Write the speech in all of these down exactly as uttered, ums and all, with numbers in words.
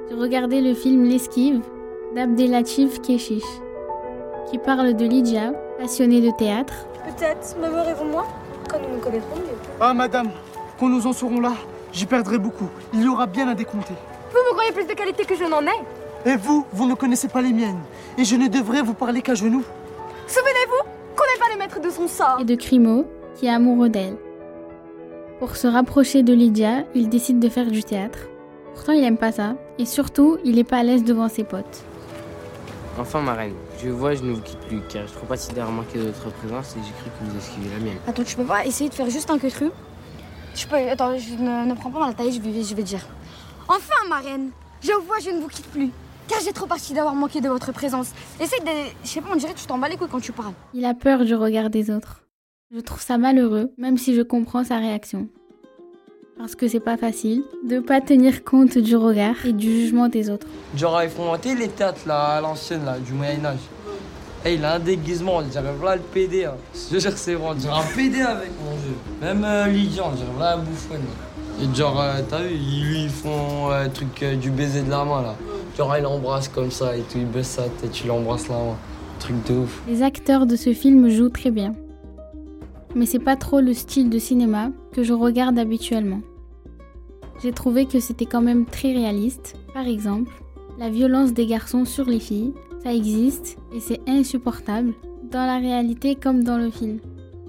Je regardais le film L'Esquive d'Abdelatif Kechiche, qui parle de Lydia, passionnée de théâtre. Peut-être me verrez-vous-moi quand nous nous connaîtrons mieux. Ah madame, quand nous en serons là, j'y perdrai beaucoup. Il y aura bien à décompter. Vous me croyez plus de qualité que je n'en ai? Et vous, vous ne connaissez pas les miennes. Et je ne devrais vous parler qu'à genoux. Souvenez-vous qu'on n'est pas les maîtres de son sort. Et de Crimo, qui est amoureux d'elle. Pour se rapprocher de Lydia, il décide de faire du théâtre. Pourtant, il aime pas ça. Et surtout, il est pas à l'aise devant ses potes. Enfin, ma reine, je vois, je ne vous quitte plus, car je trouve pas si de remarquer de votre présence et j'ai cru que vous esquivez la mienne. Attends, tu peux pas essayer de faire juste un queutru? Je peux... Attends, je ne, ne prends pas mal la taille, je vais, je vais dire. Enfin, ma reine, je vois, je ne vous quitte plus. Car j'ai trop parti d'avoir manqué de votre présence. Essaye de... Je sais pas, on dirait que tu t'en bats les couilles quand tu parles. Il a peur du regard des autres. Je trouve ça malheureux, même si je comprends sa réaction. Parce que c'est pas facile de pas tenir compte du regard et du jugement des autres. Genre, ils font monter les théâtres là, à l'ancienne, là, du Moyen-Âge. Hey, il a un déguisement, on dirait là le P D. Hein. Je jure, c'est vrai, on dirait un P D avec mon jeu. Même euh, Lydia, on dirait là la bouffonne. Et genre, euh, t'as vu, ils, ils font le euh, truc euh, du baiser de la main là. Genre, il embrasse comme ça et tout, il baisse sa tête, tu l'embrasses la main. Truc de ouf. Les acteurs de ce film jouent très bien. Mais c'est pas trop le style de cinéma que je regarde habituellement. J'ai trouvé que c'était quand même très réaliste. Par exemple, la violence des garçons sur les filles, ça existe et c'est insupportable, dans la réalité comme dans le film.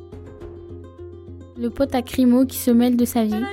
Le pote à Crimo qui se mêle de sa vie,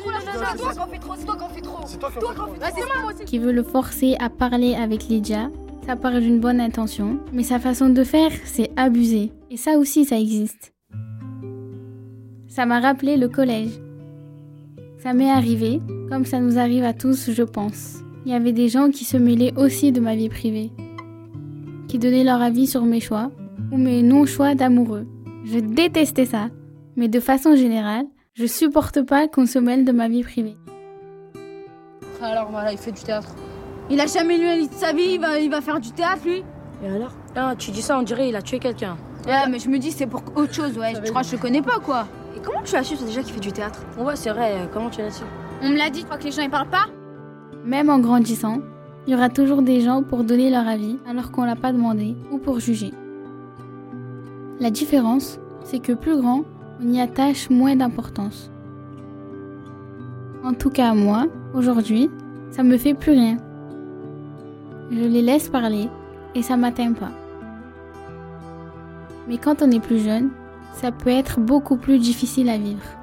qui veut le forcer à parler avec Lydia, ça part d'une bonne intention, mais sa façon de faire, c'est abusé. Et ça aussi, ça existe. Ça m'a rappelé le collège. Ça m'est arrivé, comme ça nous arrive à tous, je pense. Il y avait des gens qui se mêlaient aussi de ma vie privée, qui donnaient leur avis sur mes choix ou mes non-choix d'amoureux. Je détestais ça, mais de façon générale, je supporte pas qu'on se mêle de ma vie privée. Alors voilà, il fait du théâtre. Il a jamais lu un livre de sa vie, il va, il va faire du théâtre lui. Et alors? Ah, tu dis ça, on dirait il a tué quelqu'un. Ouais, mais je me dis c'est pour autre chose, ouais. Tu crois que je le connais pas, quoi? Et comment tu as su déjà qu'il fait du théâtre? Ouais, c'est vrai, comment tu l'as su? On me l'a dit, tu crois que les gens ils parlent pas? Même en grandissant, il y aura toujours des gens pour donner leur avis alors qu'on l'a pas demandé ou pour juger. La différence, c'est que plus grand, on y attache moins d'importance. En tout cas, moi, aujourd'hui, ça me fait plus rien. Je les laisse parler et ça m'atteint pas. Mais quand on est plus jeune, ça peut être beaucoup plus difficile à vivre.